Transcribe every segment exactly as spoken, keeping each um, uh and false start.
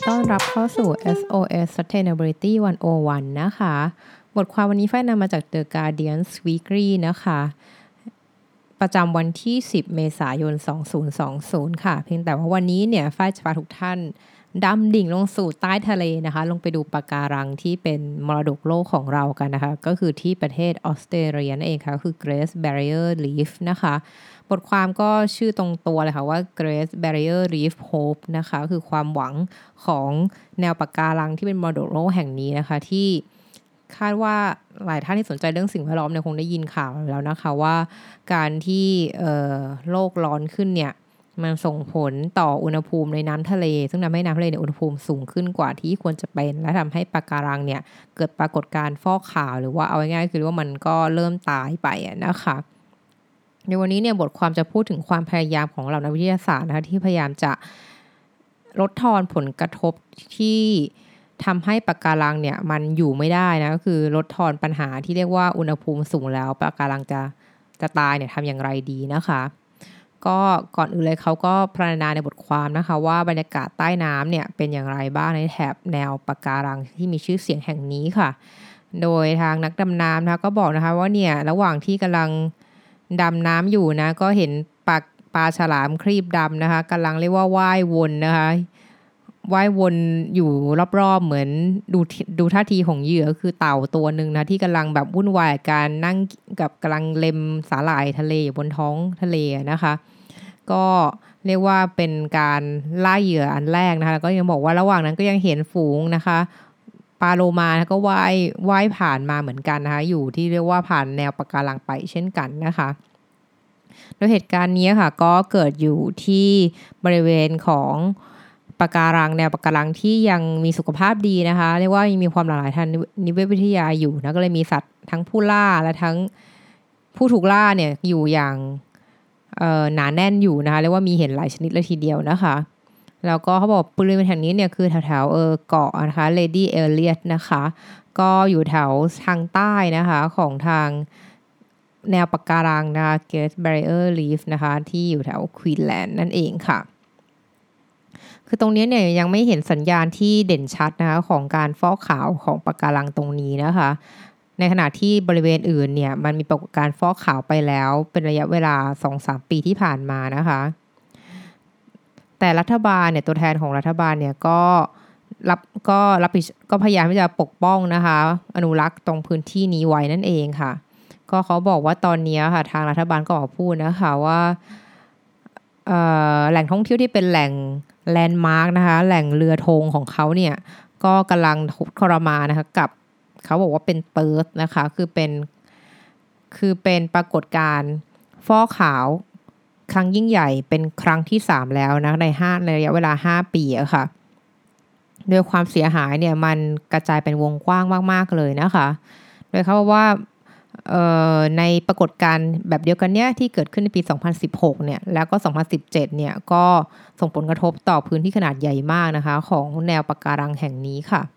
ต้อนรับเข้าสู่ เอส โอ เอส Sustainability หนึ่งศูนย์หนึ่ง นะคะบทความวันนี้ฝ้ายนำมาจาก The Guardian Weekly นะคะประจำวันที่สิบเมษายนสองพันยี่สิบค่ะเพียงแต่ว่าวันนี้เนี่ยฝ้ายจะพาทุกท่านดำดิ่งลงสู่ใต้ทะเลนะคะลงไปดูปะการังที่เป็นมรดกโลกของเรากันนะคะก็คือที่ประเทศออสเตรเลียนั่นเองค่ะคือ Great Barrier Reef นะคะบทความก็ชื่อตรงตัวเลยค่ะว่า Great Barrier Reef Hope นะคะคือความหวังของแนวปะการังที่เป็นมรดกโลกแห่งนี้นะคะที่คาดว่าหลายท่านที่สนใจเรื่องสิ่งแวดล้อมเนี่ยคงได้ยินข่าวแล้วนะคะว่าการที่โลกร้อนขึ้นเนี่ยมันส่งผลต่ออุณหภูมิในน้ำทะเลซึ่งทำให้น้ำทะเลในอุณหภูมิสูงขึ้นกว่าที่ควรจะเป็นและทำให้ปะการังเนี่ยเกิดปรากฏการณ์ฟอกขาวหรือว่าเอาง่ายๆคือว่ามันก็เริ่มตายไปนะคะในวันนี้เนี่ยบทความจะพูดถึงความพยายามของเหล่านักวิทยาศาสตร์นะคะที่พยายามจะลดทอนผลกระทบที่ทำให้ปะการังเนี่ยมันอยู่ไม่ได้นะก็คือลดทอนปัญหาที่เรียกว่าอุณหภูมิสูงแล้วปะการังจะจะตายเนี่ยทำอย่างไรดีนะคะก็ก่อนอื่นเลยเขาก็พรรณนาในบทความนะคะว่าบรรยากาศใต้น้ำเนี่ยเป็นอย่างไรบ้างในแถบแนวปะการังที่มีชื่อเสียงแห่งนี้ค่ะโดยทางนักดำน้ำนะคะก็บอกนะคะว่าเนี่ยระหว่างที่กำลังดำน้ำอยู่นะก็เห็นปลาปลาฉลามครีบดำนะคะกำลังเรียกว่าว่ายวนนะคะว่ายวนอยู่รอบๆเหมือนดูดูท่าทีของเหยื่อคือเต่าตัวหนึ่งนะที่กำลังแบบวุ่นวายการนั่งกับกำลังเล็มสาหร่ายทะเลอยู่บนท้องทะเลนะคะก็เรียกว่าเป็นการล่าเหยื่ออันแรกนะคะแล้วก็ยังบอกว่าระหว่างนั้นก็ยังเห็นฝูงนะคะปลาโลมาก็ว่ายว่ายผ่านมาเหมือนกันนะคะอยู่ที่เรียกว่าผ่านแนวปะการังไปเช่นกันนะคะโดยเหตุการณ์นี้ค่ะก็เกิดอยู่ที่บริเวณของปะการังแนวปะการังที่ยังมีสุขภาพดีนะคะเรียกว่ายังมีความหลากหลายทางนิเวศวิทยาอยู่นะก็เลยมีสัตว์ทั้งผู้ล่าและทั้งผู้ถูกล่าเนี่ยอยู่อย่างหนาแน่นอยู่นะคะเรียกว่ามีเห็นหลายชนิดเลยทีเดียวนะคะแล้วก็เขาบอกบริเวณแห่งนี้เนี่ยคือแถวๆเออเกาะนะคะ Lady Elliot นะคะก็อยู่แถวทางใต้นะคะของทางแนวปะการังนะคะ Great Barrier Reef นะคะที่อยู่แถวควีนแลนด์นั่นเองค่ะคือตรงนี้เนี่ยยังไม่เห็นสัญญาณที่เด่นชัดนะคะของการฟอกขาวของปะการังตรงนี้นะคะในขณะที่บริเวณอื่นเนี่ยมันมีปรากฏการณ์ฟอกขาวไปแล้วเป็นระยะเวลา สองถึงสาม ปีที่ผ่านมานะคะแต่รัฐบาลเนี่ยตัวแทนของรัฐบาลเนี่ยก็รับก็รับผิดก็พยายามที่จะปกป้องนะคะอนุรักษ์ตรงพื้นที่นี้ไว้นั่นเองค่ะก็เขาบอกว่าตอนนี้ค่ะทางรัฐบาลก็ออกพูดนะคะว่าแหล่งท่องเที่ยวที่เป็นแหล่งแลนด์มาร์กนะคะแหล่งเรือธงของเขาเนี่ยก็กำลังทุกข์ทรมานนะคะกับเขาบอกว่าเป็นเติร์ดนะคะคือเป็นคือเป็นปรากฏการณ์ฟอกขาวครั้งยิ่งใหญ่เป็นครั้งที่สามแล้วนะในห้าในระยะเวลาห้าปีอะค่ะโดยความเสียหายเนี่ยมันกระจายเป็นวงกว้างมากๆเลยนะคะโดยเขาบอกว่าในปรากฏการณ์แบบเดียวกันเนี่ยที่เกิดขึ้นในปีสองพันสิบหกเนี่ยแล้วก็สองพันสิบเจ็ดเนี่ยก็ส่งผลกระทบต่อพื้นที่ขนาดใหญ่มากนะคะของแนวปะการังแห่งนี้ค่ะ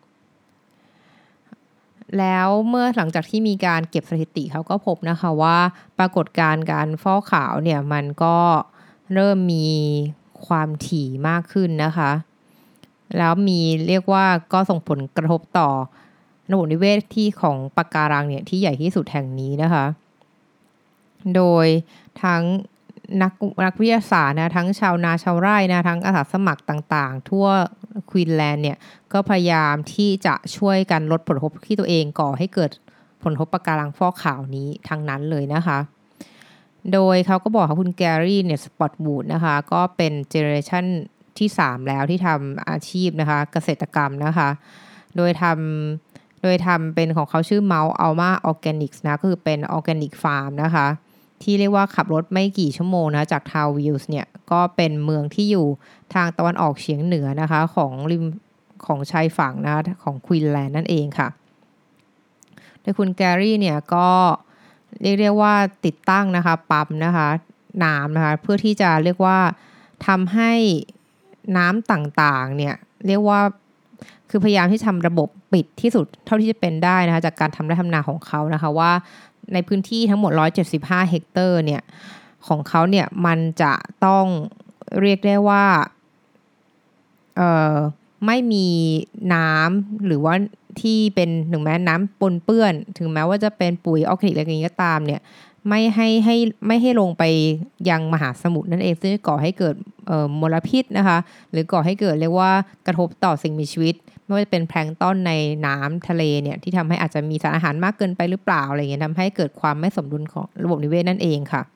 แล้วเมื่อหลังจากที่มีการเก็บสถิติเขาก็พบนะคะว่าปรากฏการณ์การฟอกขาวเนี่ยมันก็เริ่มมีความถี่มากขึ้นนะคะแล้วมีเรียกว่าก็ส่งผลกระทบต่อระบบนิเวศที่ของปะการังเนี่ยที่ใหญ่ที่สุดแห่งนี้นะคะโดยทั้งนักนักวิทยาศาสตร์นะทั้งชาวนาชาวไร่นะทั้งอาสาสมัครต่างๆทั่วควีนแลนด์เนี่ยก็พยายามที่จะช่วยกันลดผลกระทบที่ตัวเองก่อให้เกิดผลกระทบปะการังฟอกขาวนี้ทั้งนั้นเลยนะคะโดยเขาก็บอกค่ะคุณแกรี่เนี่ยสปอตวูดนะคะก็เป็นเจเนอเรชันที่สามแล้วที่ทำอาชีพนะคะเกษตรกรรมนะคะโดยทำโดยทำเป็นของเขาชื่อ Mount Alma Organics นะก็คือเป็น Organic Farm นะคะที่เรียกว่าขับรถไม่กี่ชั่วโมงนะจากทาววิลส์เนี่ยก็เป็นเมืองที่อยู่ทางตะวันออกเฉียงเหนือนะคะของริมของชายฝั่งนะคะของควีนแลนด์นั่นเองค่ะโดยคุณแกรี่เนี่ยก็เรียกเรียกว่าติดตั้งนะคะปั๊มนะคะน้ำนะคะเพื่อที่จะเรียกว่าทำให้น้ำต่างๆเนี่ยเรียกว่าคือพยายามที่ทำระบบปิดที่สุดเท่าที่จะเป็นได้นะคะจากการทำไร่ทำนาของเขานะคะว่าในพื้นที่ทั้งหมดหนึ่งร้อยเจ็ดสิบห้าเฮกเตอร์เนี่ยของเขาเนี่ยมันจะต้องเรียกได้ว่าเอ่อไม่มีน้ำหรือว่าที่เป็นถึงแม้น้ำปนเปื้อนถึงแม้ว่าจะเป็นปุ๋ยออร์แกนิกอะไรอย่างนี้ก็ตามเนี่ยไม่ให้ให้ไม่ให้ลงไปยังมหาสมุทรนั่นเองซึ่งก่อให้เกิดเอ่อมลพิษนะคะหรือก่อให้เกิดเรียกว่ากระทบต่อสิ่งมีชีวิตไม่ว่าจะเป็นแพลงก์ตอนในน้ำทะเลเนี่ยที่ทำให้อาจจะมีสารอาหารมากเกินไปหรือเปล่าอะไรเงี้ยทำให้เกิดความไม่สมดุลของระบบนิเวศนั่นเองค่ะ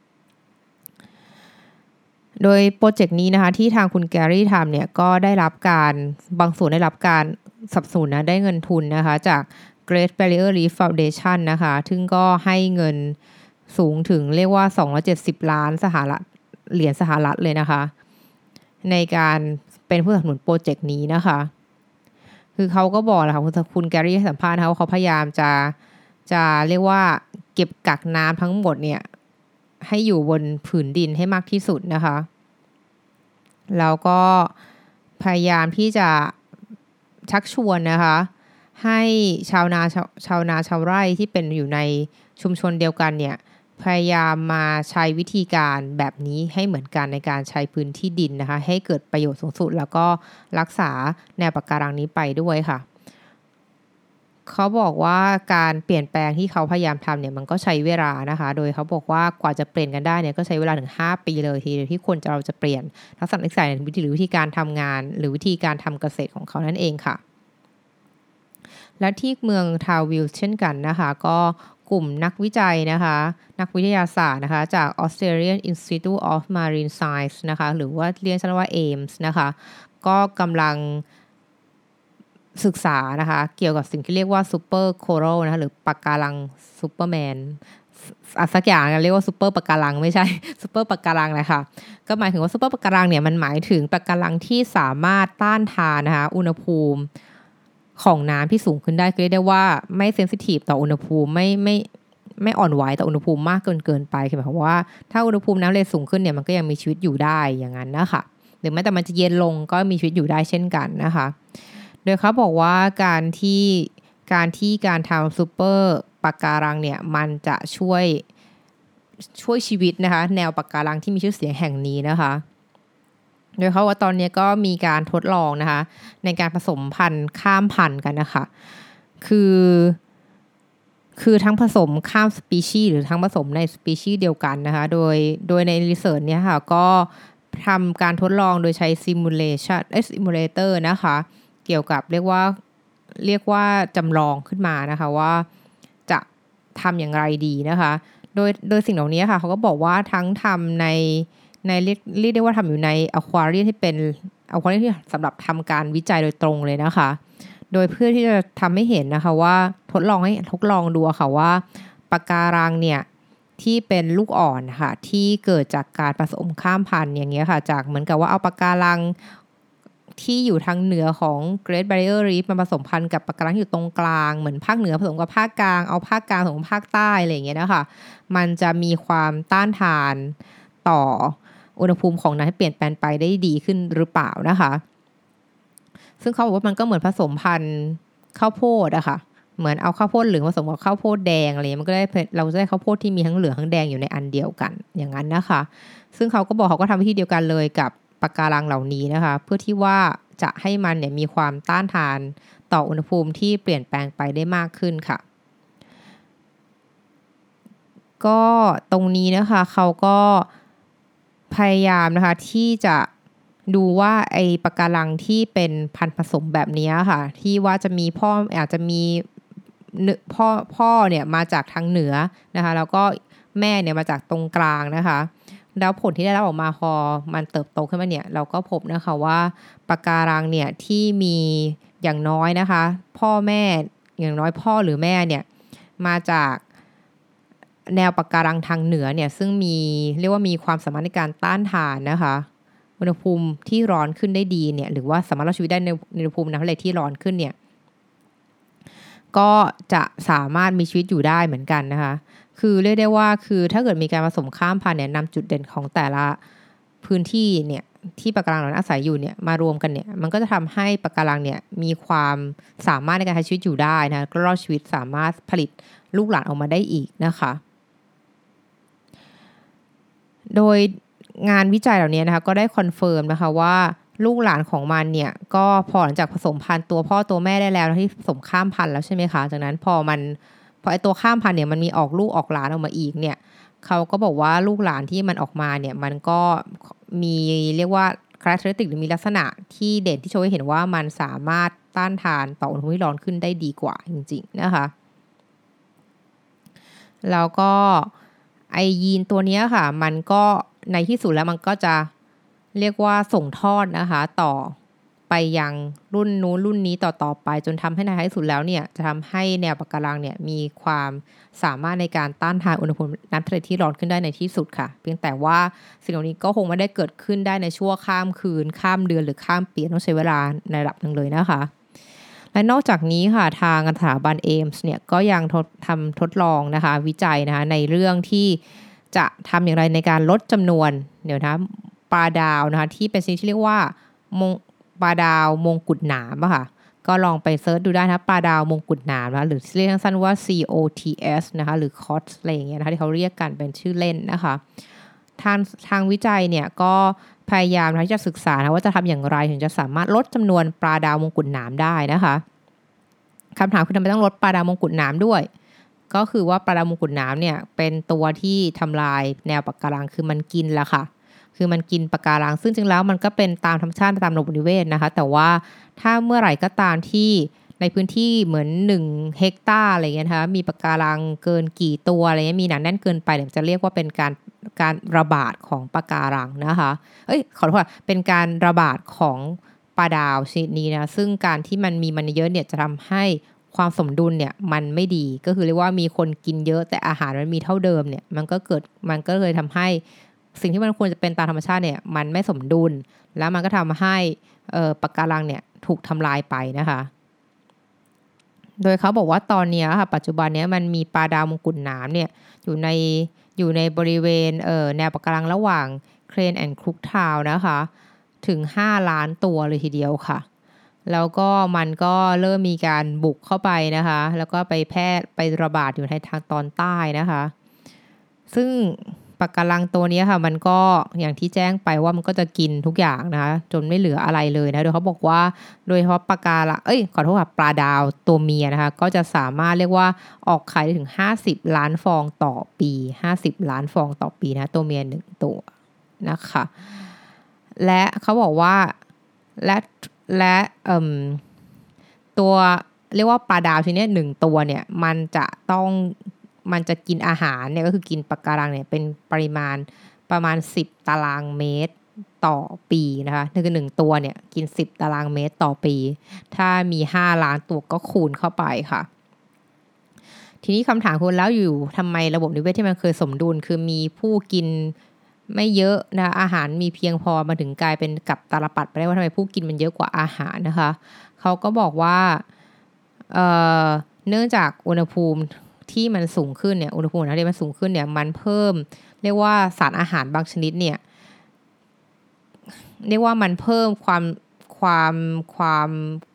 โดยโปรเจกต์นี้นะคะที่ทางคุณแกรี่ทำเนี่ยก็ได้รับการบางส่วนได้รับการสนับสนุนนะได้เงินทุนนะคะจาก Great Barrier Reef Foundation นะคะซึ่งก็ให้เงินสูงถึงเรียกว่าสองร้อยเจ็ดสิบล้านสหรัฐเหรียญสหรัฐเลยนะคะในการเป็นผู้สนับสนุนโปรเจกต์นี้นะคะคือเขาก็บอกแหละค่ะคุณแกรี่ให้สัมภาษณ์นะคะว่าเขาพยายามจะจะเรียกว่าเก็บกักน้ำทั้งหมดเนี่ยให้อยู่บนผืนดินให้มากที่สุดนะคะแล้วก็พยายามที่จะชักชวนนะคะให้ชาวนาชาวชาวนาชาวไร่ที่เป็นอยู่ในชุมชนเดียวกันเนี่ยพยายามมาใช้วิธีการแบบนี้ให้เหมือนกันในการใช้พื้นที่ดินนะคะให้เกิดประโยชน์สูงสุดแล้วก็รักษาแนวปะการังนี้ไปด้วยค่ะเขาบอกว่าการเปลี่ยนแปลงที่เขาพยายามทำเนี่ยมันก็ใช้เวลานะคะโดยเขาบอกว่ากว่าจะเปลี่ยนกันได้เนี่ยก็ใช้เวลาถึงห้าปีเลยทีเดียวที่คนจะเราจะเปลี่ยนทักษะนิสัยวิธีหรือวิธีการทำงานหรือวิธีการทำเกษตรของเขานั่นเองค่ะและที่เมืองทาววิลเช่นกันนะคะก็กลุ่มนักวิจัยนะคะนักวิทยาศาสตร์นะคะจาก Australian Institute of Marine Science นะคะหรือว่าเรียกสั้นว่า เอ เอ็ม เอส นะคะก็กำลังศึกษานะคะเกี่ยวกับสิ่งที่เรียกว่าซูเปอร์โครัลนะคะหรือปะการังซูเปอร์แมนอะสักอย่างเรียกว่าซูเปอร์ปะการังไม่ใช่ซูเปอร์ปะการังเลยค่ะก็หมายถึงว่าซูเปอร์ปะการังเนี่ยมันหมายถึงปะการังที่สามารถต้านทานนะคะอุณหภูมิของน้ำที่สูงขึ้นได้ก็เรียกได้ว่าไม่เซนซิทีฟต่ออุณหภูมิไม่ไม่ไม่อ่อนไหวต่ออุณหภูมิมากเกินเกินไปคือหมายความว่าถ้าอุณหภูมิน้ำทะเลสูงขึ้นเนี่ยมันก็ยังมีชีวิตอยู่ได้อย่างนั้นนะคะหรือแม้แต่มันจะเย็นลงก็มีชีวิตอยู่ได้เช่นกันนะคะโดยเขาบอกว่าการที่การที่การทำซูเปอร์ปะการังเนี่ยมันจะช่วยช่วยชีวิตนะคะแนวปะการังที่มีชื่อเสียงแห่งนี้นะคะโดยเขาว่าตอนนี้ก็มีการทดลองนะคะในการผสมพันธุ์ข้ามพันธุ์กันนะคะคือคือทั้งผสมข้ามสปีชีส์หรือทั้งผสมในสปีชีส์เดียวกันนะคะโดยโดยในรีเสิร์ชเนี่ยค่ะก็ทำการทดลองโดยใช้ซิมูเลชันเอซิมูเลเตอร์นะคะเกี่ยวกับเรียกว่าเรียกว่าจำลองขึ้นมานะคะว่าจะทำอย่างไรดีนะคะโดยโดยสิ่งเหล่านี้ค่ะเขาก็บอกว่าทั้งทำในในเรียกเรียกได้ว่าทำอยู่ในอควาเรียมที่เป็นอควาเรียมที่สำหรับทำการวิจัยโดยตรงเลยนะคะโดยเพื่อที่จะทำให้เห็นนะคะว่าทดลองให้ทดลองดูค่ะว่าปะการังเนี่ยที่เป็นลูกอ่อนค่ะที่เกิดจากการผสมข้ามพันธุ์อย่างเงี้ยค่ะจากเหมือนกับว่าเอาปะการังที่อยู่ทางเหนือของ Great Barrier Reef มาผสมพันธุ์กับปะการังที่อยู่ตรงกลางเหมือนภาคเหนือผสมกับภาคกลางเอาภาคกลางผสมกับภาคใต้อะไรอย่างเงี้ยนะคะมันจะมีความต้านทานต่ออุณหภูมิของน้ำให้เปลี่ยนแปลงไปได้ดีขึ้นหรือเปล่านะคะซึ่งเขาบอกว่ามันก็เหมือนผสมพันธุ์ข้าวโพดอะค่ะเหมือนเอาข้าวโพดเหลืองผสมกับข้าวโพดแดงอะไรมันก็ได้เราจะได้ข้าวโพดที่มีทั้งเหลืองทั้งแดงอยู่ในอันเดียวกันอย่างนั้นนะคะซึ่งเขาก็บอกเขาก็ทำวิธีเดียวกันเลยกับปะการังเหล่านี้นะคะเพื่อที่ว่าจะให้มันเนี่ยมีความต้านทานต่ออุณหภูมิที่เปลี่ยนแปลงไปได้มากขึ้นค่ะก็ตรงนี้นะคะเขาก็พยายามนะคะที่จะดูว่าไอ้ปะการังที่เป็นพันธุ์ผสมแบบนี้ค่ะที่ว่าจะมีพ่ออาจจะมีพ่อพ่อเนี่ยมาจากทางเหนือนะคะแล้วก็แม่เนี่ยมาจากตรงกลางนะคะแล้วผลที่ได้รับออกมาพอมันเติบโตขึ้นมาเนี่ยเราก็พบนะคะว่าปะการังเนี่ยที่มีอย่างน้อยนะคะพ่อแม่อย่างน้อยพ่อหรือแม่เนี่ยมาจากแนวปะการังทางเหนือเนี่ยซึ่งมีเรียกว่ามีความสามารถในการต้านทานนะคะอุณหภูมิที่ร้อนขึ้นได้ดีเนี่ยหรือว่าสามารถรอดชีวิตได้ในอุณหภูมิน้ำทะเลที่ร้อนขึ้นเนี่ยก็จะสามารถมีชีวิตอยู่ได้เหมือนกันนะคะคือเรียกได้ว่าคือถ้าเกิดมีการผสมข้ามพันธุ์เนี่ยนำจุดเด่นของแต่ละพื้นที่เนี่ยที่ปะการังเหล่านั้นอาศัยอยู่เนี่ยมารวมกันเนี่ยมันก็จะทำให้ปะการังเนี่ยมีความสามารถในการใช้ชีวิตอยู่ได้นะก็รอดชีวิตสามารถผลิตลูกหลานออกมาได้อีกนะคะโดยงานวิจัยเหล่านี้นะคะก็ได้คอนเฟิร์มนะคะว่าลูกหลานของมันเนี่ยก็พอหลังจากผสมพันธุ์ตัวพ่อตัวแม่ได้แล้วที่ผสมข้ามพันธุ์แล้วใช่ไหมคะจากนั้นพอมันพอไอตัวข้ามพันธุ์เนี่ยมันมีออกลูกออกหลานออกมาอีกเนี่ยเขาก็บอกว่าลูกหลานที่มันออกมาเนี่ยมันก็มีเรียกว่า characteristic หรือมีลักษณะที่เด่นที่โชว์ให้เห็นว่ามันสามารถต้านทานต่ออุณหภูมิที่ร้อนขึ้นได้ดีกว่าจริงๆนะคะแล้วก็ไอยีนตัวนี้ค่ะมันก็ในที่สุดแล้วมันก็จะเรียกว่าส่งทอดนะคะต่อไปยังรุ่นนู้นรุ่นนี้ต่อๆไปจนทำให้ในที่สุดแล้วเนี่ยจะทำให้แนวปะการังเนี่ยมีความสามารถในการต้านทานอุณหภูมิน้ำทะเลที่ร้อนขึ้นได้ในที่สุดค่ะเพียงแต่ว่าสิ่งเหล่านี้ก็คงไม่ได้เกิดขึ้นได้ในชั่วข้ามคืนข้ามเดือนหรือข้ามปีต้องใช้เวลาในระดับหนึ่งเลยนะคะและนอกจากนี้ค่ะทางสถาบันเอมส์เนี่ยก็ยังทดทำทดลองนะคะวิจัยนะคะในเรื่องที่จะทำอย่างไรในการลดจำนวนเดี๋ยวนะปลาดาวนะคะที่เป็นชนิดที่เรียกว่ามงปลาดาวมงกุฎหนามอะค่ะก็ลองไปเซิร์ชดูได้นะปลาดาวมงกุฎหนามนะหรือเรียกสั้นๆว่า ซี โอ ที เอส นะคะหรือ ซี โอ ที อะไรอย่างเงี้ยนะคะที่เขาเรียกกันเป็นชื่อเล่นนะคะทางทางวิจัยเนี่ยก็พยายามที่จะศึกษานะว่าจะทำอย่างไรถึงจะสามารถลดจำนวนปลาดาวมงกุฎหนามได้นะคะคำถามคือทำไมต้องลดปลาดาวมงกุฎหนามด้วยก็คือว่าปลาดาวมงกุฎหนามเนี่ยเป็นตัวที่ทำลายแนวปะการังคือมันกินละค่ะคือมันกินปะการังซึ่งจริงแล้วมันก็เป็นตามธรรมชาติตามระบบนิเวศนะคะแต่ว่าถ้าเมื่อไหร่ก็ตามที่ในพื้นที่เหมือนหนึ่งเฮกตาร์อะไรเงี้ยนะคะมีปะการังเกินกี่ตัวอะไรเงี้ยมีหนาแน่นเกินไปเนี่ยจะเรียกว่าเป็นการการระบาดของปะการังนะคะเอ้ยขอโทษเป็นการระบาดของปลาดาวชนิดนี้นะซึ่งการที่มันมีมันเยอะเนี่ยจะทำให้ความสมดุลเนี่ยมันไม่ดีก็คือเรียกว่ามีคนกินเยอะแต่อาหารมันมีเท่าเดิมเนี่ยมันก็เกิดมันก็เลยทำให้สิ่งที่มันควรจะเป็นตามธรรมชาติเนี่ยมันไม่สมดุลแล้วมันก็ทำให้ปะการังเนี่ยถูกทำลายไปนะคะโดยเขาบอกว่าตอนนี้ค่ะปัจจุบันนี้มันมีปลาดาวมงกุฎหนามเนี่ยอยู่ในอยู่ในบริเวณแนวปะการังระหว่างเครนแอนด์ครุกทาวนะคะถึงห้าล้านตัวเลยทีเดียวค่ะแล้วก็มันก็เริ่มมีการบุกเข้าไปนะคะแล้วก็ไปแพร่ไประบาดอยู่ในทางตอนใต้นะคะซึ่งปะการังตัวนี้ค่ะมันก็อย่างที่แจ้งไปว่ามันก็จะกินทุกอย่างนะคะจนไม่เหลืออะไรเลยนะโดยเขาบอกว่าโดยเฉพาะปะการังเอ้ยขอโทษค่ะปลาดาวตัวเมียนะคะก็จะสามารถเรียกว่าออกไข่ได้ถึงห้าสิบล้านฟองต่อปีห้าสิบล้านฟองต่อปีนะตัวเมียหนึ่งตัวนะคะและเขาบอกว่าและและตัวเรียกว่าปลาดาวชนิดนี้หนึ่งตัวเนี่ยมันจะต้องมันจะกินอาหารเนี่ยก็คือกินปะการังเนี่ยเป็นปริมาณประมาณสิบตารางเมตรต่อปีนะคะคือหนึ่งตัวเนี่ยกินสิบตารางเมตรต่อปีถ้ามีห้าล้านตัวก็คูณเข้าไปค่ะทีนี้คำถามคือแล้วอยู่ทำไมระบบนิเวศที่มันเคยสมดุลคือมีผู้กินไม่เยอะนะอาหารมีเพียงพอมาถึงกลายเป็นกับตาลปัดไปได้ว่าทำไมผู้กินมันเยอะกว่าอาหารนะคะเขาก็บอกว่าเอ่อเนื่องจากอุณหภูมิที่มันสูงขึ้นเนี่ยอุณหภูมิที่มันสูงขึ้นเนี่ยมันเพิ่มเรียกว่าสารอาหารบางชนิดเนี่ยเรียกว่ามันเพิ่มความความความ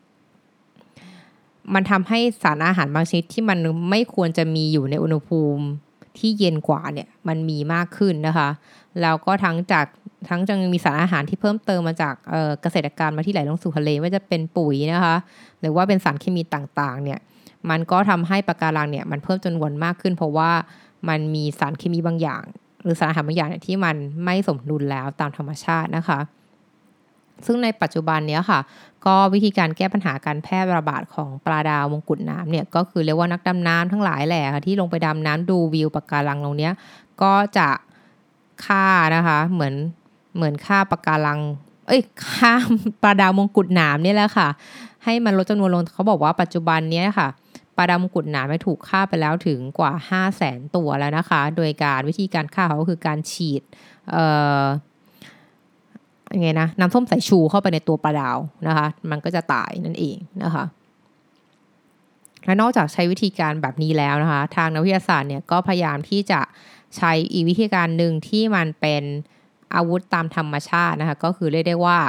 มันทำให้สารอาหารบางชนิดที่มันไม่ควรจะมีอยู่ในอุณหภูมิที่เย็นกว่าเนี่ยมันมีมากขึ้นนะคะแล้วก็ทั้งจากทั้งจะมีสารอาหารที่เพิ่มเติมมาจากเอ่อเกษตรกรมาที่ไหลลงสู่ทะเลว่าจะเป็นปุ๋ยนะคะหรือว่าเป็นสารเคมีต่างๆเนี่ยมันก็ทำให้ปะการังเนี่ยมันเพิ่มจำนวนมากขึ้นเพราะว่ามันมีสารเคมีบางอย่างหรือสารอาหารบางอย่างที่มันไม่สมดุลแล้วตามธรรมชาตินะคะซึ่งในปัจจุบันนี้ค่ะก็วิธีการแก้ปัญหาการแพร่ระบาดของปลาดาวมงกุฎน้ำเนี่ยก็คือเรียกว่านักดำน้ำทั้งหลายแหละค่ะที่ลงไปดำน้ำดูวิวปะการังตรงนี้ก็จะฆ่านะคะเหมือนเหมือนฆ่าปะการังเอ้ยฆ่าปลาดาวมงกุฎน้ำนี่แหละค่ะให้มันลดจำนวนลงเขาบอกว่าปัจจุบันนี้ค่ะปลาดาวมงกุฎน้ำถูกฆ่าไปแล้วถึงกว่า ห้าแสน ตัวแล้วนะคะโดยการวิธีการฆ่าเขาก็คือการฉีดเอ่อยังไงนะน้ำส้มสายชูเข้าไปในตัวปลาดาวนะคะมันก็จะตายนั่นเองนะคะและนอกจากใช้วิธีการแบบนี้แล้วนะคะทางนักวิทยาศาสตร์เนี่ยก็พยายามที่จะใช้อีกวิธีการหนึ่งที่มันเป็นอาวุธตามธรรมชาตินะคะก็คือเรียกได้ว่า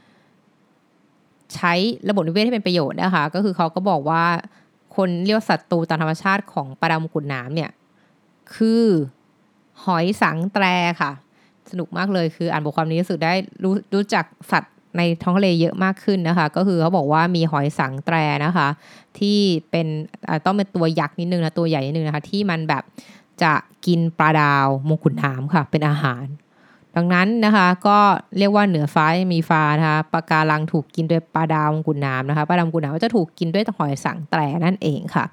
ใช้ระบบนิเวศให้เป็นประโยชน์นะคะก็คือเขาก็บอกว่าคนเรียกศัตรูตามธรรมชาติของปลาดาวมงกุฎน้ำเนี่ยคือหอยสังแตรค่ะสนุกมากเลยคืออ่านบทความนี้รู้สึกได้รู้รู้จักสัตว์ในท้องทะเลเยอะมากขึ้นนะคะก็คือเขาบอกว่ามีหอยสังแตรนะคะที่เป็นต้องเป็นตัวยักษ์นิดนึงนะตัวใหญ่นิดนึงนะคะที่มันแบบจะกินปลาดาวมงกุฎน้ำค่ะเป็นอาหารดังนั้นนะคะก็เรียกว่าเหนือฟ้ามีฟ้านะคะปะการังถูกกินโดยปลาดาวมงกุฎน้ำนะคะปลาดาวมงกุฎน้ำก็จะถูกกินด้วยหอยสังแตรนั่นเองค่ะ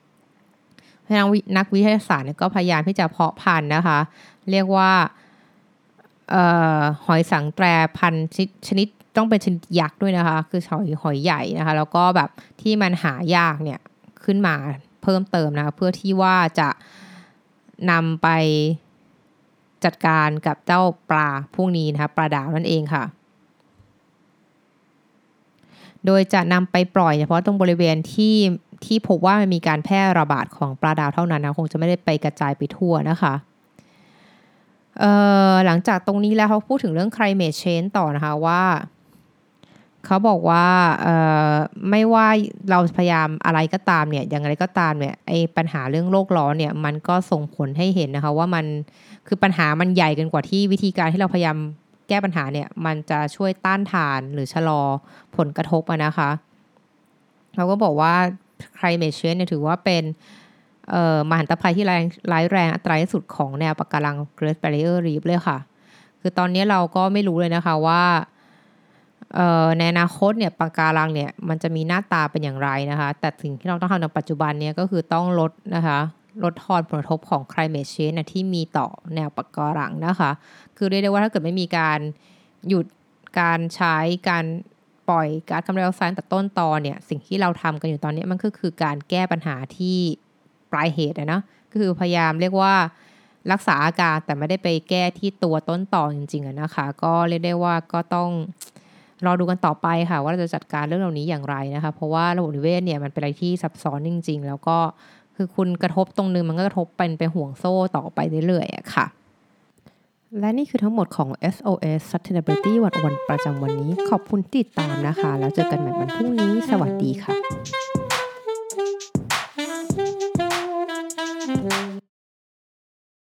นักวิทยาศาสตร์ก็พยายามที่จะเพาะพันธุ์นะคะเรียกว่าเอ่อหอยสังแตรพันธุ์ชนิดต้องเป็นชนิดยักษ์ด้วยนะคะคือหอยหอยใหญ่นะคะแล้วก็แบบที่มันหายากเนี่ยขึ้นมาเพิ่มเติมนะคะเพื่อที่ว่าจะนำไปจัดการกับเจ้าปลาพวกนี้นะคะปลาดาวนั่นเองค่ะโดยจะนำไปปล่อยเฉพาะตรงบริเวณที่ที่พบว่ามันมีการแพร่ระบาดของปลาดาวเท่านั้นนะคงจะไม่ได้ไปกระจายไปทั่วนะคะเอ่อหลังจากตรงนี้แล้วเขาพูดถึงเรื่อง climate change ต่อนะคะว่าเขาบอกว่าเอ่อไม่ว่าเราพยายามอะไรก็ตามเนี่ยอย่างไรก็ตามเนี่ยไอ้ปัญหาเรื่องโลกร้อนเนี่ยมันก็ส่งผลให้เห็นนะคะว่ามันคือปัญหามันใหญ่เกินกว่าที่วิธีการที่เราพยายามแก้ปัญหาเนี่ยมันจะช่วยต้านทานหรือชะลอผลกระทบอะนะคะเขาก็บอกว่า climate change เนี่ยถือว่าเป็นเอ่อมหันตภัยที่ร้ายแรงอันตรายที่สุดของแนวปะการัง Great Barrier Reef เลยค่ะคือตอนนี้เราก็ไม่รู้เลยนะคะว่าในอนาคตเนี่ยปะการังเนี่ยมันจะมีหน้าตาเป็นอย่างไรนะคะแต่สิ่งที่เราต้องทำในปัจจุบันเนี่ยก็คือต้องลดนะคะลดทอนผลกระทบของ climate change นะที่มีต่อแนวปะการังนะคะคือเรียกได้ว่าถ้าเกิดไม่มีการหยุดการใช้การปล่อยก๊าซคาร์บอนไดออกไซด์แต่ต้นตอเนี่ยสิ่งที่เราทำกันอยู่ตอนนี้มันก็คือการแก้ปัญหาที่ปลายเหตุนะก็คือพยายามเรียกว่ารักษาอาการแต่ไม่ได้ไปแก้ที่ตัวต้นตอจริงๆนะคะก็เรียกได้ว่าก็ต้องรอดูกันต่อไปค่ะว่าเราจะจัดการเรื่องเหล่านี้อย่างไรนะคะเพราะว่าระบบนิเวศเนี่ยมันเป็นอะไรที่ซับซ้อนจริงๆแล้วก็คือคุณกระทบตรงนึงมันก็กระทบเป็นไปห่วงโซ่ต่อไปเรื่อยๆค่ะและนี่คือทั้งหมดของ เอส โอ เอส Sustainability วันวันประจำวันนี้ขอบคุณที่ติดตามนะคะแล้วเจอกันใหม่วันพรุ่งนี้สวัสดีค่ะ